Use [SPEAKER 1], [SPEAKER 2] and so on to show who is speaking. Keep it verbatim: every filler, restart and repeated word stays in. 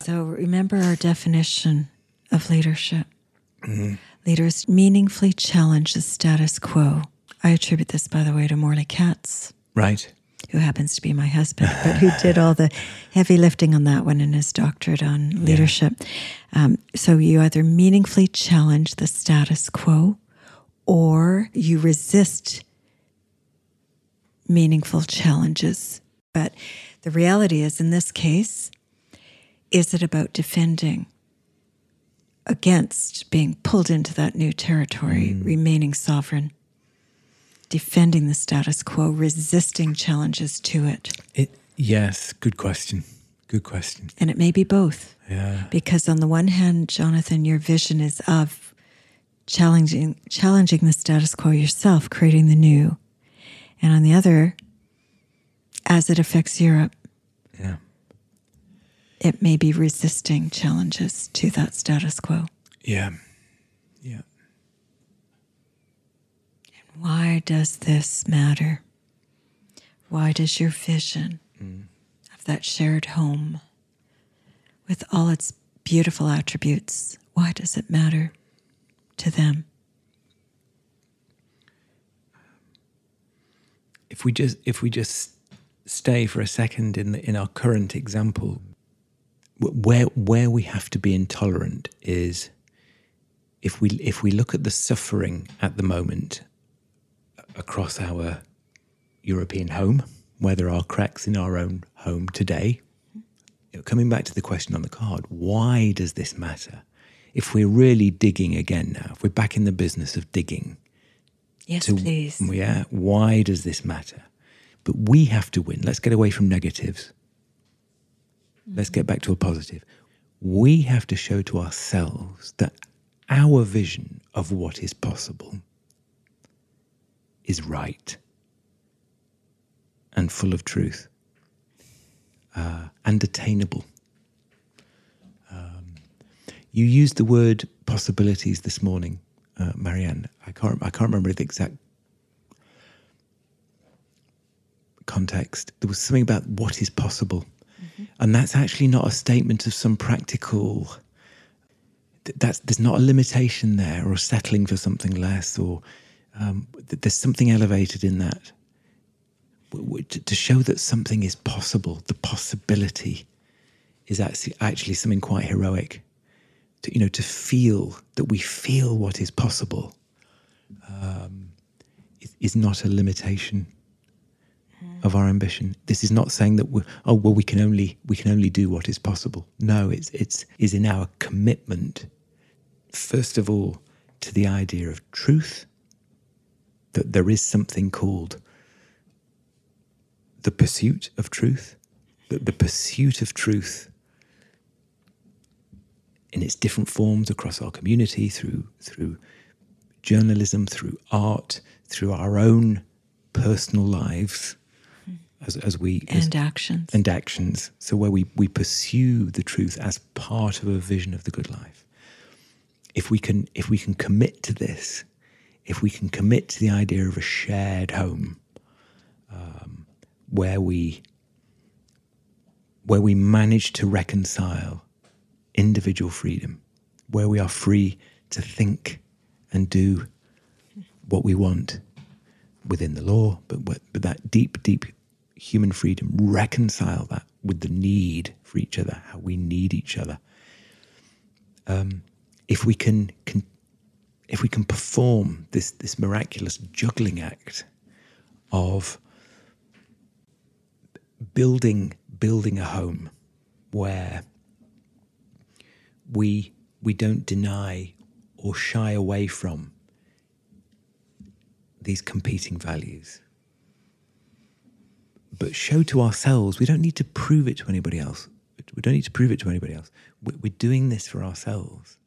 [SPEAKER 1] So remember our definition of leadership.
[SPEAKER 2] Mm-hmm.
[SPEAKER 1] Leaders meaningfully challenge the status quo. I attribute this, by the way, to Morley Katz.
[SPEAKER 2] Right.
[SPEAKER 1] Who happens to be my husband, but who did all the heavy lifting on that one in his doctorate on leadership. Yeah. Um, so you either meaningfully challenge the status quo or you resist meaningful challenges. But the reality is, in this case, is it about defending against being pulled into that new territory, mm. remaining sovereign? Defending the status quo, resisting challenges to it?
[SPEAKER 2] It yes, good question. Good question.
[SPEAKER 1] And it may be both.
[SPEAKER 2] Yeah.
[SPEAKER 1] Because on the one hand, Jonathan, your vision is of challenging challenging the status quo yourself, creating the new. And on the other, as it affects Europe,
[SPEAKER 2] yeah,
[SPEAKER 1] it may be resisting challenges to that status quo.
[SPEAKER 2] Yeah. Yeah.
[SPEAKER 1] Why does this matter? Why does your vision mm. of that shared home, with all its beautiful attributes, why does it matter to them?
[SPEAKER 2] If we just if we just stay for a second in the, in our current example, where where we have to be intolerant is if we if we look at the suffering at the moment across our European home, where there are cracks in our own home today. You know, coming back to the question on the card, why does this matter? If we're really digging again now, if we're back in the business of digging.
[SPEAKER 1] Yes,
[SPEAKER 2] to,
[SPEAKER 1] please.
[SPEAKER 2] Yeah, why does this matter? But we have to win. Let's get away from negatives. Mm-hmm. Let's get back to a positive. We have to show to ourselves that our vision of what is possible is right and full of truth uh, and attainable. Um, you used the word possibilities this morning, uh, Marianne. I can't. I can't remember the exact context. There was something about what is possible, mm-hmm. and that's actually not a statement of some practical. That's there's not a limitation there, or settling for something less, or. Um, there's something elevated in that to show that something is possible. The possibility is actually, actually something quite heroic. To, you know, to feel that we feel what is possible um, is, is not a limitation mm. of our ambition. This is not saying that we oh well we can only we can only do what is possible. No, it's it's is in our commitment. First of all, to the idea of truth. That there is something called the pursuit of truth, that the pursuit of truth in its different forms across our community, through through journalism, through art, through our own personal lives, as as we
[SPEAKER 1] and
[SPEAKER 2] as,
[SPEAKER 1] actions
[SPEAKER 2] and actions. So where we we pursue the truth as part of a vision of the good life. If we can if we can commit to this. If we can commit to the idea of a shared home, um, where we where we manage to reconcile individual freedom, where we are free to think and do what we want within the law, but but that deep, deep human freedom, reconcile that with the need for each other, how we need each other. Um, if we can. can If we can perform this, this miraculous juggling act of building building a home where we we don't deny or shy away from these competing values, but show to ourselves, we don't need to prove it to anybody else. We don't need to prove it to anybody else. We're doing this for ourselves.